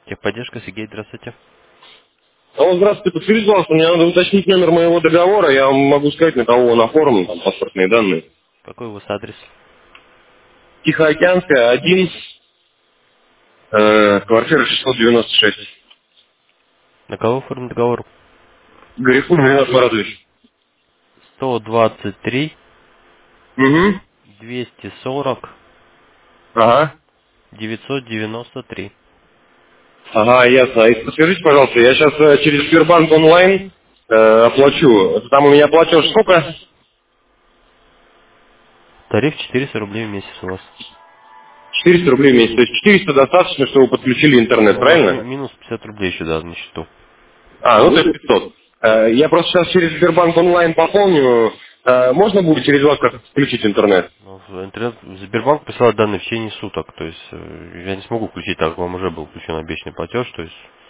Техподдержка, Сергей, здравствуйте. Алло, здравствуйте, подскажите, пожалуйста, мне надо уточнить номер моего договора, я вам могу сказать, на кого он оформлен, там, паспортные данные. Какой у вас адрес? Тихоокеанская, 1, квартира 696. На кого оформлен договор? Гарифун Ренат Маратович. 123 Угу. 240 Ага. 993. Ага, ясно. И подскажите, пожалуйста, я сейчас через Сбербанк онлайн оплачу. Там у меня платеж сколько? Тариф 400 рублей в месяц у вас. 400 рублей в месяц. То есть 400 достаточно, чтобы вы подключили интернет, Ну, у вас правильно? минус 50 рублей еще, да, на счету. А, ну то есть 500. Я просто сейчас через Сбербанк онлайн пополню. Можно будет через вас как включить интернет? Ну, в интернет Сбербанк присылает данные в течение суток. То есть я не смогу включить, так как вам уже был включен обещанный платеж. То есть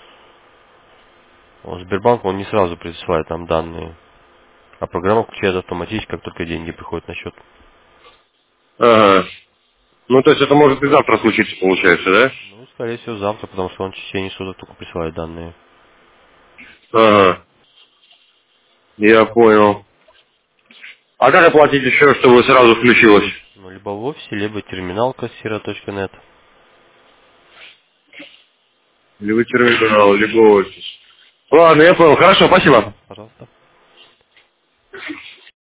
Сбербанк он не сразу присылает нам данные, а программа включает автоматически, как только деньги приходят на счет. Ага. Ну то есть это может и завтра случиться, получается, да? Ну, скорее всего, завтра, потому что он в течение суток только присылает данные. Ага. Я понял. А как оплатить еще, чтобы сразу включилось? Ну, либо в офисе, либо терминал кассира.нет. Либо терминал, либо офис. Ладно, я понял. Хорошо, спасибо. Пожалуйста.